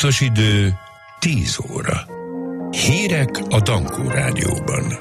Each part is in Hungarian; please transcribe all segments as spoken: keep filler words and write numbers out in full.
Pontos idő tíz óra. Hírek a Dankó Rádióban.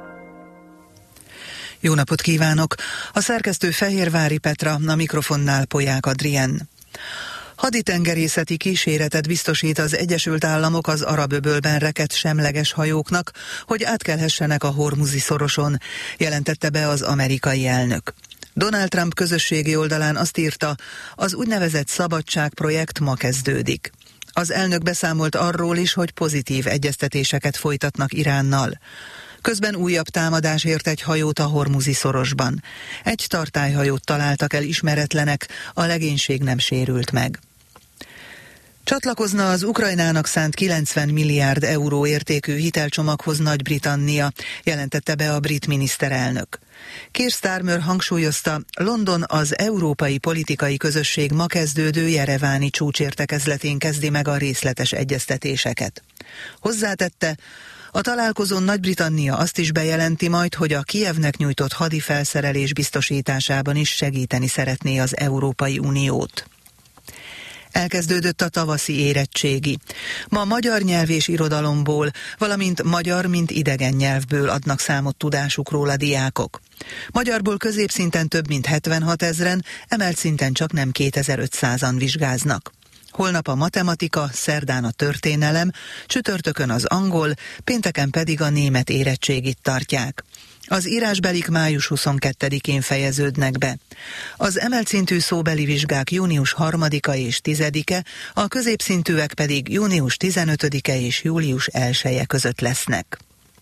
Jó napot kívánok! A szerkesztő Fehérvári Petra, a mikrofonnál Polyák Adrien. Haditengerészeti kíséretet biztosít az Egyesült Államok az Arab-öbölben rekedt semleges hajóknak, hogy átkelhessenek a Hormuzi szoroson, jelentette be az amerikai elnök. Donald Trump közösségi oldalán azt írta, az úgynevezett szabadságprojekt ma kezdődik. Az elnök beszámolt arról is, hogy pozitív egyeztetéseket folytatnak Iránnal. Közben újabb támadás ért egy hajót a Hormuzi szorosban. Egy tartályhajót találtak el ismeretlenek, a legénység nem sérült meg. Csatlakozna az Ukrajnának szánt kilencven milliárd euró értékű hitelcsomaghoz Nagy-Britannia, jelentette be a brit miniszterelnök. Keir Starmer hangsúlyozta, London az európai politikai közösség ma kezdődő jereváni csúcsértekezletén kezdi meg a részletes egyeztetéseket. Hozzátette, a találkozón Nagy-Britannia azt is bejelenti majd, hogy a Kijevnek nyújtott hadifelszerelés biztosításában is segíteni szeretné az Európai Uniót. Elkezdődött a tavaszi érettségi. Ma magyar nyelv és irodalomból, valamint magyar, mint idegen nyelvből adnak számot tudásukról a diákok. Magyarból középszinten több mint hetvenhat ezren, emelt szinten csak nem kétezer-ötszázan vizsgáznak. Holnap a matematika, szerdán a történelem, csütörtökön az angol, pénteken pedig a német érettségit tartják. Az írásbelik május huszonkettedikén fejeződnek be. Az emelt szintű szóbeli vizsgák június harmadika és tizedike, a középszintűek pedig június tizenötödike és július elseje között lesznek.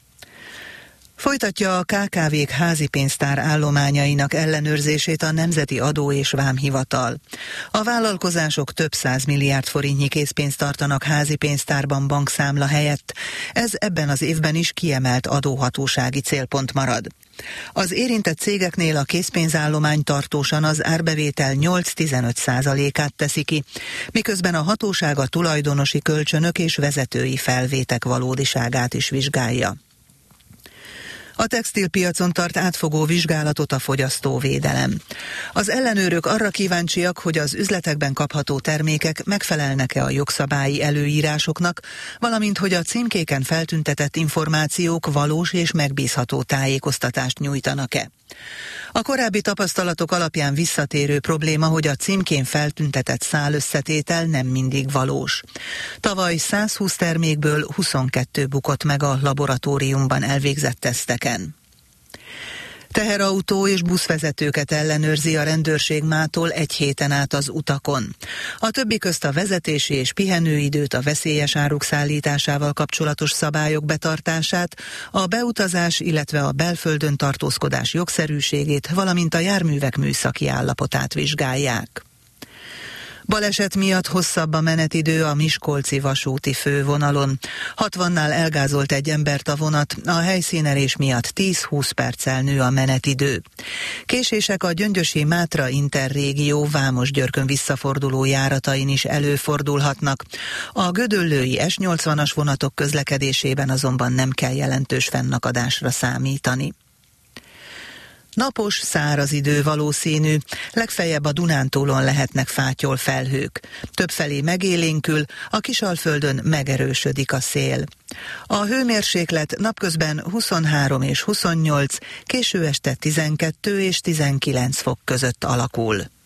Folytatja a ká ká vék házi pénztár állományainak ellenőrzését a Nemzeti Adó és Vámhivatal. A vállalkozások több száz milliárd forintnyi készpénzt tartanak házi pénztárban bankszámla helyett. Ez ebben az évben is kiemelt adóhatósági célpont marad. Az érintett cégeknél a készpénzállomány tartósan az árbevétel nyolc-tizenöt százalékát teszi ki, miközben a hatóság a tulajdonosi kölcsönök és vezetői felvétek valódiságát is vizsgálja. A textilpiacon tart átfogó vizsgálatot a fogyasztóvédelem. Az ellenőrök arra kíváncsiak, hogy az üzletekben kapható termékek megfelelnek-e a jogszabályi előírásoknak, valamint hogy a címkéken feltüntetett információk valós és megbízható tájékoztatást nyújtanak-e. A korábbi tapasztalatok alapján visszatérő probléma, hogy a címkén feltüntetett szálösszetétel nem mindig valós. Tavaly százhúsz termékből huszonkettő bukott meg a laboratóriumban elvégzett teszteken. Teherautó és buszvezetőket ellenőrzi a rendőrség mától egy héten át az utakon. A többi közt a vezetési és pihenőidőt, a veszélyes áruk szállításával kapcsolatos szabályok betartását, a beutazás, illetve a belföldön tartózkodás jogszerűségét, valamint a járművek műszaki állapotát vizsgálják. Baleset miatt hosszabb a menetidő a miskolci vasúti fővonalon. hatvannál elgázolt egy embert a vonat, a helyszínelés miatt tíz-húsz perccel nő a menetidő. Késések a gyöngyösi Mátra interrégió Vámosgyörkön visszaforduló járatain is előfordulhatnak. A gödöllői es nyolcvanas vonatok közlekedésében azonban nem kell jelentős fennakadásra számítani. Napos, száraz idő valószínű, legfeljebb a Dunántúlon lehetnek fátyol felhők. Többfelé megélénkül, a Kisalföldön megerősödik a szél. A hőmérséklet napközben huszonhárom és huszonnyolc, késő este tizenkettő és tizenkilenc fok között alakul.